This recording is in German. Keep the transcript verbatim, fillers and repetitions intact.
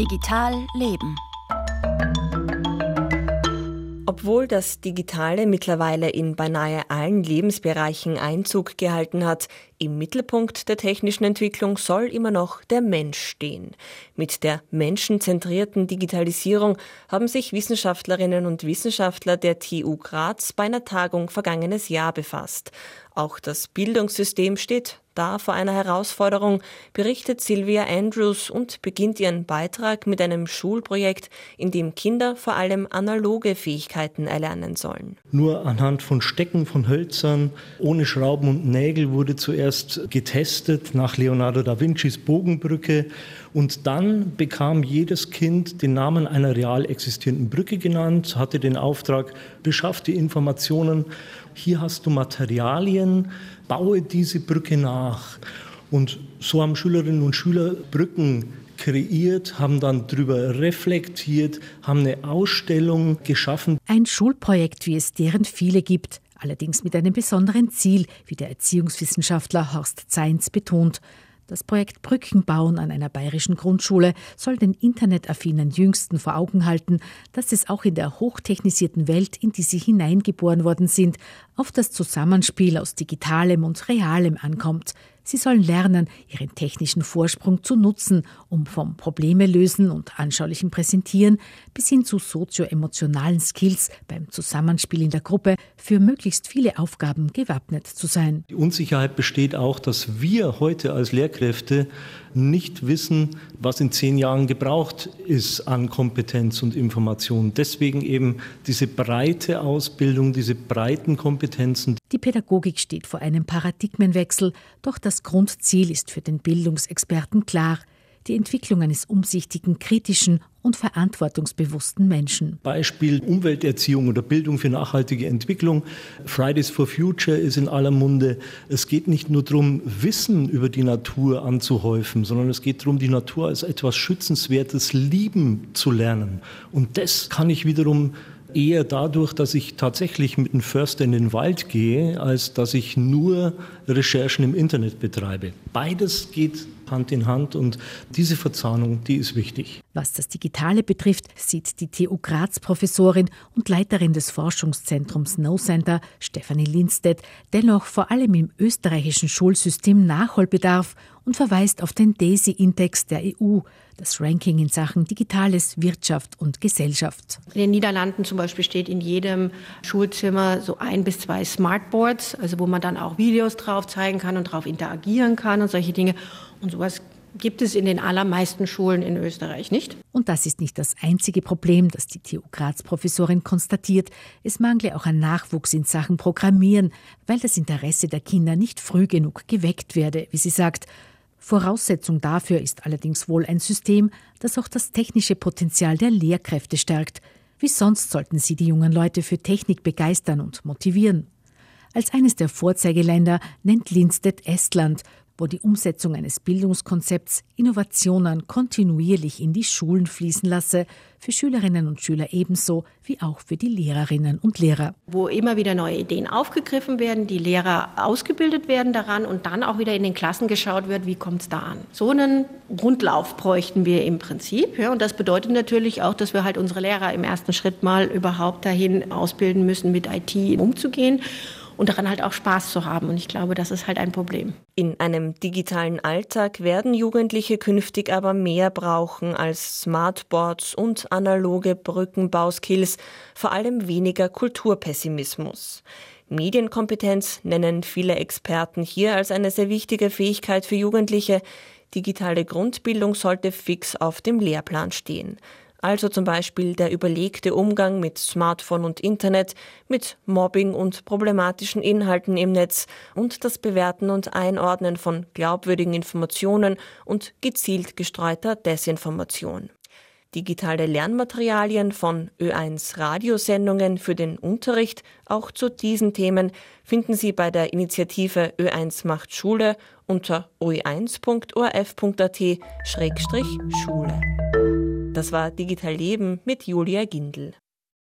Digital leben. Obwohl das Digitale mittlerweile in beinahe allen Lebensbereichen Einzug gehalten hat, im Mittelpunkt der technischen Entwicklung soll immer noch der Mensch stehen. Mit der menschenzentrierten Digitalisierung haben sich Wissenschaftlerinnen und Wissenschaftler der T U Graz bei einer Tagung vergangenes Jahr befasst. Auch das Bildungssystem steht da vor einer Herausforderung, berichtet Sylvia Andrews und beginnt ihren Beitrag mit einem Schulprojekt, in dem Kinder vor allem analoge Fähigkeiten erlernen sollen. Nur anhand von Stecken von Hölzern, ohne Schrauben und Nägel wurde zuerst getestet nach Leonardo da Vincis Bogenbrücke. Und dann bekam jedes Kind den Namen einer real existierenden Brücke genannt, hatte den Auftrag, beschaff die Informationen, hier hast du Materialien, baue diese Brücke nach. Und so haben Schülerinnen und Schüler Brücken kreiert, haben dann darüber reflektiert, haben eine Ausstellung geschaffen. Ein Schulprojekt, wie es deren viele gibt, allerdings mit einem besonderen Ziel, wie der Erziehungswissenschaftler Horst Zeins betont. Das Projekt Brückenbauen an einer bayerischen Grundschule soll den internetaffinen Jüngsten vor Augen halten, dass es auch in der hochtechnisierten Welt, in die sie hineingeboren worden sind, auf das Zusammenspiel aus Digitalem und Realem ankommt. Sie sollen lernen, ihren technischen Vorsprung zu nutzen, um vom Probleme lösen und anschaulichem Präsentieren bis hin zu sozioemotionalen Skills beim Zusammenspiel in der Gruppe für möglichst viele Aufgaben gewappnet zu sein. Die Unsicherheit besteht auch, dass wir heute als Lehrkräfte nicht wissen, was in zehn Jahren gebraucht ist an Kompetenz und Information. Deswegen eben diese breite Ausbildung, diese breiten Kompetenzen. Die Pädagogik steht vor einem Paradigmenwechsel, doch das Grundziel ist für den Bildungsexperten klar: die Entwicklung eines umsichtigen, kritischen und verantwortungsbewussten Menschen. Beispiel Umwelterziehung oder Bildung für nachhaltige Entwicklung. Fridays for Future ist in aller Munde. Es geht nicht nur darum, Wissen über die Natur anzuhäufen, sondern es geht darum, die Natur als etwas Schützenswertes lieben zu lernen. Und das kann ich wiederum eher dadurch, dass ich tatsächlich mit einem Förster in den Wald gehe, als dass ich nur Recherchen im Internet betreibe. Beides geht Hand in Hand und diese Verzahnung, die ist wichtig. Was das Digitale betrifft, sieht die T U Graz-Professorin und Leiterin des Forschungszentrums Know-Center, Stefanie Lindstedt, dennoch vor allem im österreichischen Schulsystem Nachholbedarf und verweist auf den DESI-Index der E U, das Ranking in Sachen Digitales, Wirtschaft und Gesellschaft. In den Niederlanden zum Beispiel steht in jedem Schulzimmer so ein bis zwei Smartboards, also wo man dann auch Videos drauf zeigen kann und drauf interagieren kann und solche Dinge. Und sowas gibt es in den allermeisten Schulen in Österreich nicht. Und das ist nicht das einzige Problem, das die T U Graz-Professorin konstatiert. Es mangle auch an Nachwuchs in Sachen Programmieren, weil das Interesse der Kinder nicht früh genug geweckt werde, wie sie sagt. Voraussetzung dafür ist allerdings wohl ein System, das auch das technische Potenzial der Lehrkräfte stärkt. Wie sonst sollten sie die jungen Leute für Technik begeistern und motivieren? Als eines der Vorzeigeländer nennt Lindstedt Estland, wo die Umsetzung eines Bildungskonzepts Innovationen kontinuierlich in die Schulen fließen lasse, für Schülerinnen und Schüler ebenso wie auch für die Lehrerinnen und Lehrer. Wo immer wieder neue Ideen aufgegriffen werden, die Lehrer ausgebildet werden daran und dann auch wieder in den Klassen geschaut wird, wie kommt es da an. So einen Grundlauf bräuchten wir im Prinzip. Ja, und das bedeutet natürlich auch, dass wir halt unsere Lehrer im ersten Schritt mal überhaupt dahin ausbilden müssen, mit I T umzugehen. Und daran halt auch Spaß zu haben. Und ich glaube, das ist halt ein Problem. In einem digitalen Alltag werden Jugendliche künftig aber mehr brauchen als Smartboards und analoge Brückenbauskills, vor allem weniger Kulturpessimismus. Medienkompetenz nennen viele Experten hier als eine sehr wichtige Fähigkeit für Jugendliche. Digitale Grundbildung sollte fix auf dem Lehrplan stehen. Also zum Beispiel der überlegte Umgang mit Smartphone und Internet, mit Mobbing und problematischen Inhalten im Netz und das Bewerten und Einordnen von glaubwürdigen Informationen und gezielt gestreuter Desinformation. Digitale Lernmaterialien von Ö eins Radiosendungen für den Unterricht, auch zu diesen Themen, finden Sie bei der Initiative Ö eins macht Schule unter o e eins punkt o r f punkt a t Schrägstrich Schule. Das war Digital Leben mit Julia Gindl.